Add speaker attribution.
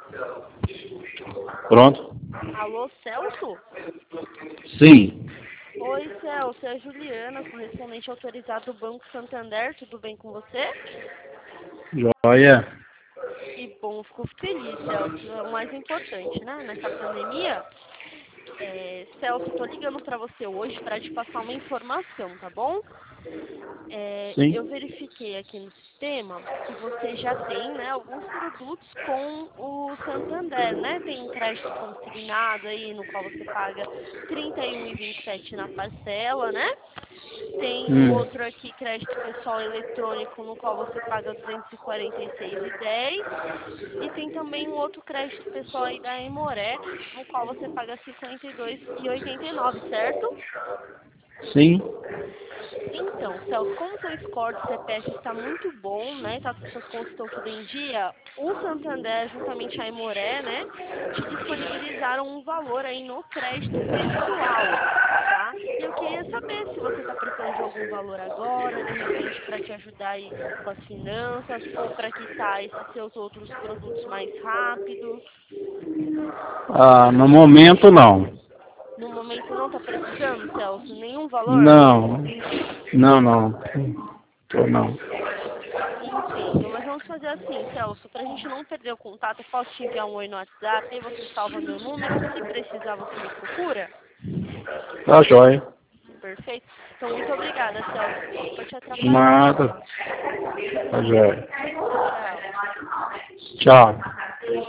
Speaker 1: Pronto?
Speaker 2: Alô, Celso?
Speaker 1: Sim.
Speaker 2: Oi, Celso, é a Juliana, correspondente autorizado do Banco Santander, tudo bem com você?
Speaker 1: Joia.
Speaker 2: Que bom, fico feliz, Celso, é o mais importante, né? Nessa pandemia. Celso, tô ligando para você hoje para te passar uma informação, tá bom? Eu
Speaker 1: Sim.
Speaker 2: verifiquei aqui no sistema que você já tem, né, alguns produtos com o Santander, né? Tem um crédito consignado aí no qual você paga R$ 31,27 na parcela, né? Tem um outro aqui, crédito pessoal eletrônico, no qual você paga R$ 246,10. E tem também um outro crédito pessoal aí da Emoré, no qual você paga R$ 52,89, certo?
Speaker 1: Sim.
Speaker 2: Então, Celso, como o seu score de CPF está muito bom, né? Suas contas estão tudo em dia, o Santander, juntamente a Emoré, né, te disponibilizaram um valor aí no crédito pessoal, tá? E eu queria saber se você está precisando de algum valor agora, de repente para te ajudar aí com as finanças, ou para quitar esses seus outros produtos mais rápido.
Speaker 1: No momento não.
Speaker 2: No momento não está precisando, Celso, nenhum valor?
Speaker 1: Não. Não. Tô não.
Speaker 2: Entendo, mas vamos fazer assim, Celso, pra gente não perder o contato, eu posso te enviar um oi no WhatsApp, aí você salva meu número, se precisar você me procura?
Speaker 1: Tá joia.
Speaker 2: Perfeito? Então, muito obrigada, Celso, desculpa te atrapalhar.
Speaker 1: Nada. Tá joia.
Speaker 2: Tchau, tchau.
Speaker 1: Tchau.